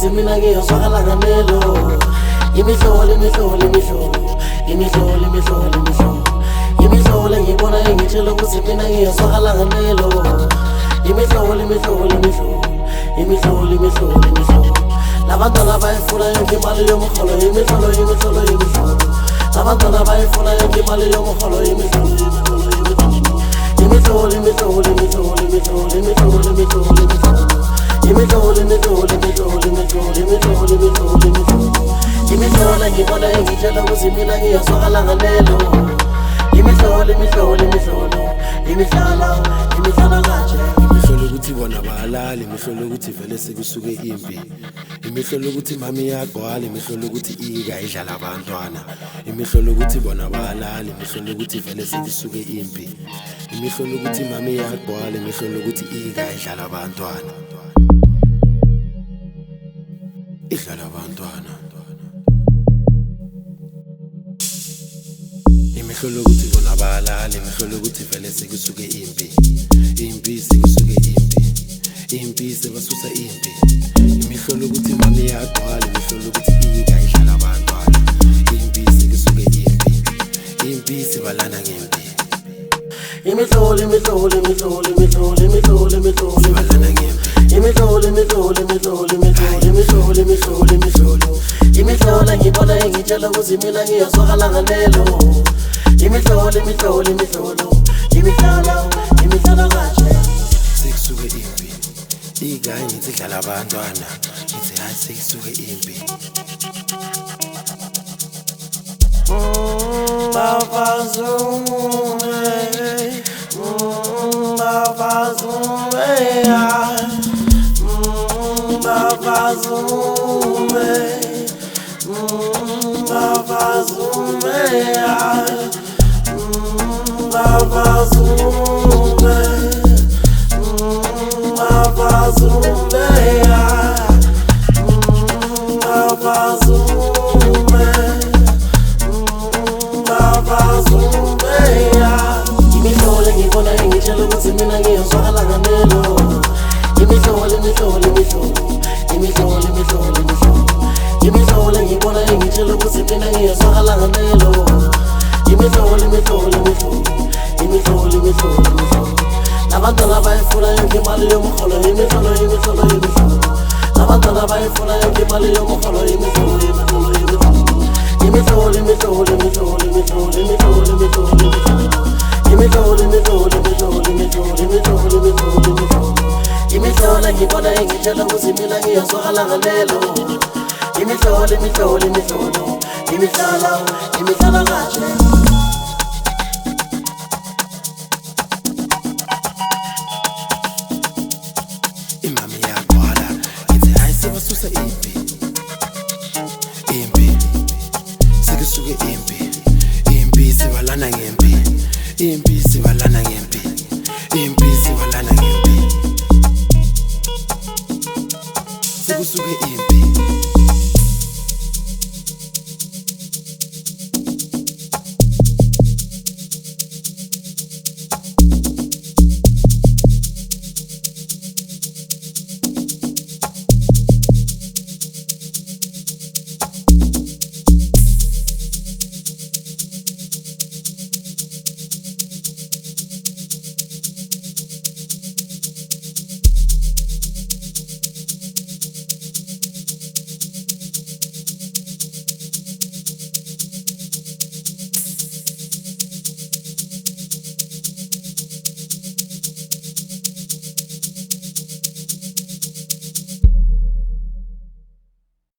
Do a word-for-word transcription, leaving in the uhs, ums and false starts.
ukuthi mina ngiyozwakala nganelo. Imihlolo imihlolo imihlolo imihlolo imihlolo imihlolo imihlolo ngibona engitshela ukuthi mina ngiyozwakala nganelo. Imihlolo imihlolo imihlolo imihlolo imihlolo imihlolo labantwana bayifuna yonke imali yomholo. Imihlolo imihlolo imihlolo labantwana bayifuna yonke imali yomholo. Imihlolo imihlolo imihlolo imihlolo imihlolo imihlolo imihlolo imihlolo imihlolo imihlolo imihlolo imihlolo imihlolo imihlolo imihlolo ngibona engitshela ukuthi mina ngiyozwakala nganelo. Imihlolo imihlolo imihlolo imihlolo imihlolo kanje. Imihlolo ukuthi bona balali, imihlolo ukuthi vele sekusuke impi, imihlolo ukuthi mami iyagcwala, imihlolo ukuthi ika idlala abantwana, imihlolo ukuthi bona balali, imihlolo ukuthi vele sekusuke impi, imihlolo ukuthi mami iyagcwala, imihlolo ukuthi ika idlala abantwana, idlala abantwana. Imihlolo ukuthi bona balali, imihlolo ukuthi vele sekusuke impi, impi sekusuke impi, impi sebasusa impi, imihlolo ukuthi mami iyagcwala, imihlolo ukuthi ika idlala abantwana, impi sekusuke impi, impi sibalana ngempi. Imihlolo imihlolo imihlolo imihlolo imihlolo imihlolo Sibalana ngempi. imihlolo imihlolo imihlolo imihlolo imihlolo imihlolo imihlolo imihlolo ngibona engitshela ukuthi mina ngiyozwakala nganelo. Imihlolo imihlolo imihlolo imihlolo imihlolo kanje. Sekusuke impi, ika ngithi idlala abantwana, ngithi hayi sekusuke impi. Babazume Babazume Babazume Babazume Babazume Babazume Babazume Babazume imihlolo ngibona engitshela ukuthi mina ngiyozwakala nganelo. Imihlolo imihlolo imihlolo imihlolo imihlolo imihlolo imihlolo ngibona engitshela ukuthi mina ngiyozwakala nganelo. Imihlolo imihlolo imihlolo imihlolo imihlolo imihlolo labantwana bayifuna yonke imali yomholo. Imihlolo imihlolo imihlolo labantwana bayifuna yonke imali yomholo. Imihlolo imihlolo imihlolo imihlolo imihlolo imihlolo imihlolo imihlolo imihlolo imihlolo imihlolo imihlolo imihlolo imihlolo imihlolo imihlolo imihlolo ngibona engitshela ukuthi mina ngiyozwakala nganelo. Imihlolo imihlolo imihlolo imihlolo imihlolo kanje. Imami iyagcwala, ngithi hayi sebasusa impi.